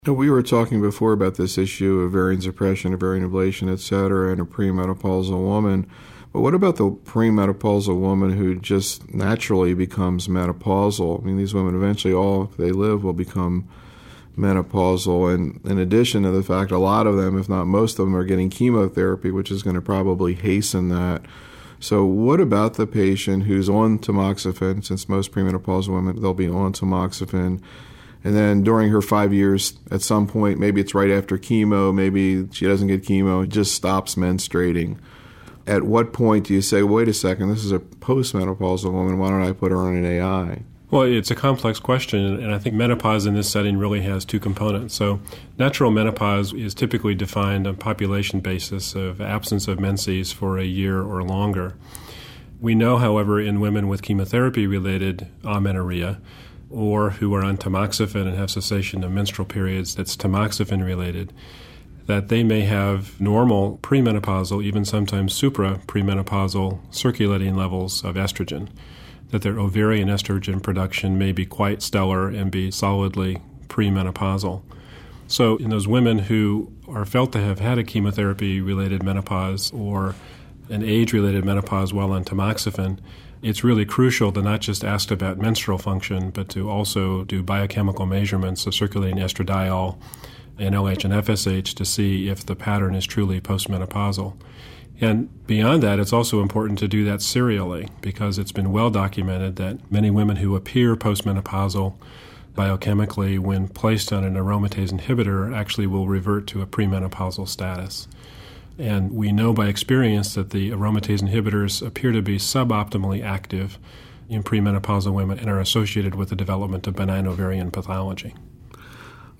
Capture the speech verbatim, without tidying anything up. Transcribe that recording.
Now, we were talking before about this issue of ovarian suppression, ovarian ablation, et cetera, in a premenopausal woman. But what about the premenopausal woman who just naturally becomes menopausal? I mean, these women eventually, all, if they live, will become menopausal. And in addition to the fact a lot of them, if not most of them, are getting chemotherapy, which is going to probably hasten that. So what about the patient who's on tamoxifen? Since most premenopausal women, they'll be on tamoxifen. And then during her five years, at some point, maybe it's right after chemo, maybe she doesn't get chemo, just stops menstruating. At what point do you say, wait a second, this is a postmenopausal woman, why don't I put her on an A I? Well, it's a complex question, and I think menopause in this setting really has two components. So natural menopause is typically defined on a population basis of absence of menses for a year or longer. We know, however, in women with chemotherapy-related amenorrhea, or who are on tamoxifen and have cessation of menstrual periods that's tamoxifen-related, that they may have normal premenopausal, even sometimes supra-premenopausal circulating levels of estrogen, that their ovarian estrogen production may be quite stellar and be solidly premenopausal. So in those women who are felt to have had a chemotherapy-related menopause or an age-related menopause while on tamoxifen, it's really crucial to not just ask about menstrual function, but to also do biochemical measurements of circulating estradiol and L H and F S H to see if the pattern is truly postmenopausal. And beyond that, it's also important to do that serially because it's been well documented that many women who appear postmenopausal biochemically, when placed on an aromatase inhibitor, actually will revert to a premenopausal status. And we know by experience that the aromatase inhibitors appear to be suboptimally active in premenopausal women and are associated with the development of benign ovarian pathology.